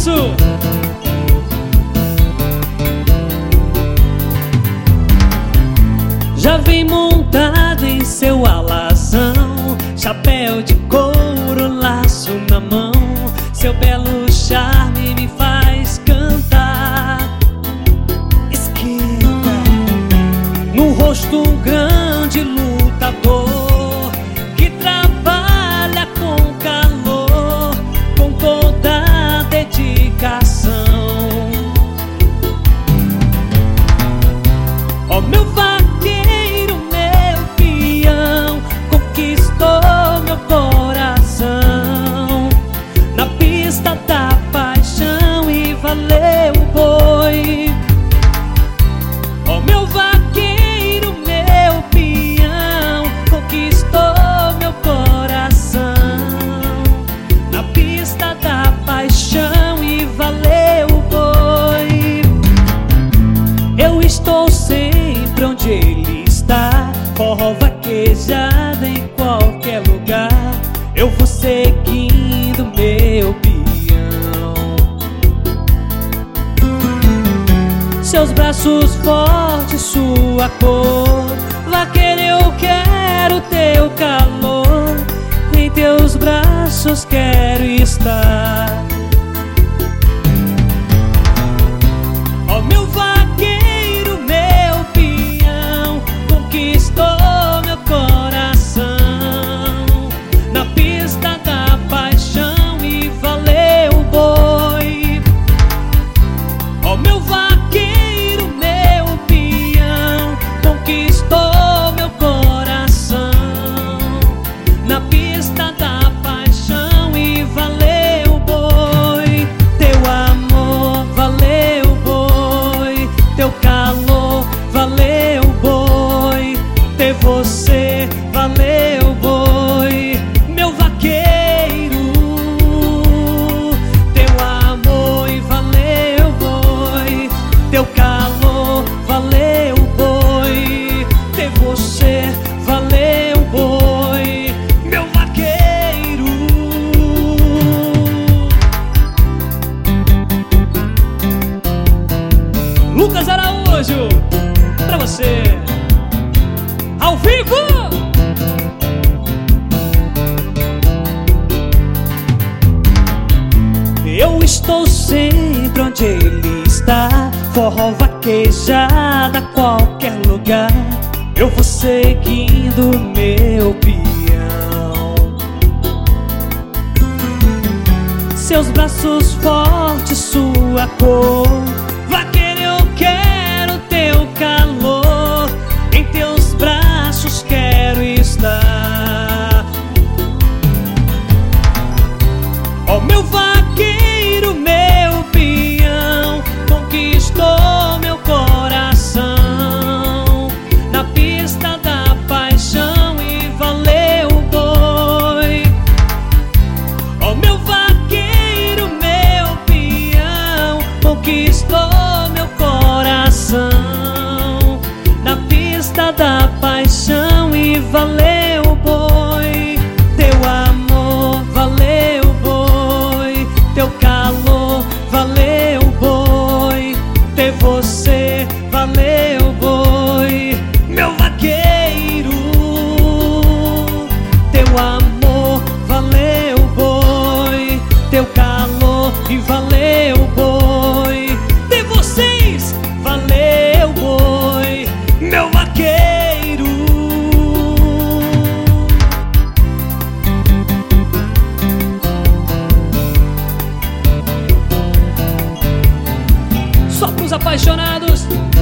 isso. Já vem montado em seu alazão, chapéu de couro, laço na mão. Seu belo charme me faz cantar. Esquenta no rosto um grande lutador que trabalha com calor, com toda a dedicação. Ó meu vaqueiro, meu peão, conquistou meu coração na pista da paixão e valeu o boi. Ó meu vaqueiro, meu peão, conquistou meu coração na pista da paixão e valeu o boi. Eu estou sempre onde ele está, forró vaquejada em qualquer lugar. Eu vou seguindo meu peão. Seus braços fortes, sua cor, vaqueiro, eu quero teu calor. Em teus braços quero estar. Ó meu vaqueiro, meu peão, conquistou meu coração na pista da paixão e valeu o boi. Ó meu vaqueiro, meu peão, conquistou meu coração na pista da paixão e valeu o boi. Teu amor valeu o boi, teu calor valeu o boi, ter você valeu o boi. Meu vaqueiro, teu amor e valeu o boi, teu calor valeu o boi, ter você valeu o boi. Meu vaqueiro. Lucas Araújo, pra você, ao vivo. Eu estou sempre onde ele está, forró vaquejada a qualquer lugar. Eu vou seguindo meu peão. Seus braços fortes, sua cor, vaqueiro, eu quero teu calor. Em teus braços quero estar. Ó meu vaqueiro, meu peão, conquistou meu coração na pista da paixão e valeu o boi. Ó meu vaqueiro, meu peão, conquistou meu coração na pista da paixão e valeu o boi. Teu amor valeu o boi, teu calor valeu o boi, ter você valeu o boi. Meu vaqueiro, teu amor valeu o boi, teu calor e valeu o boi, ter vocês valeu o boi. Meu vaqueiro. Só pros apaixonados.